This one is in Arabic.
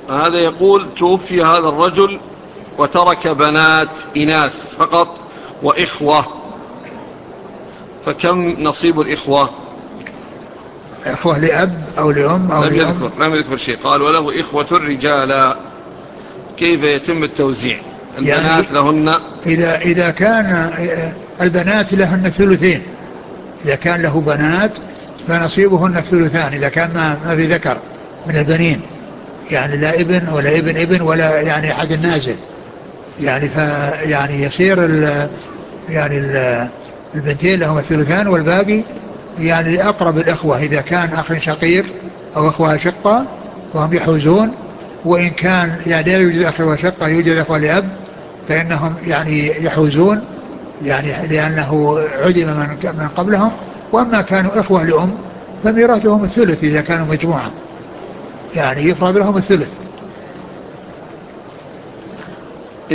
هذا يقول توفي هذا الرجل وترك بنات إناث فقط وإخوة، فكم نصيب الإخوة؟ إخوة لأب أو لأم أو لأم؟ لم يذكر شيء. قال وله إخوة رجالا، كيف يتم التوزيع؟ يعني البنات لهن، إذا كان البنات لهن الثلثين، إذا كان له بنات فنصيبهن الثلثان، إذا كان ما في ذكر من البنين، يعني لا ابن ولا ابن ولا يعني أحد النازل، يعني يعني يصير يعني البنتين لهم الثلثان، والباقي يعني لأقرب الإخوة إذا كان أخ شقيق أو إخوة شقة وهم يحوزون، وإن كان يعني لا يوجد أخ وشقة يوجد إخوة لأب فإنهم يعني يحوزون، يعني لأنه عدم من قبلهم. وأما كانوا إخوة لأم فميراثهم الثلث إذا كانوا مجموعة، يعني يفرض لهم الثلث.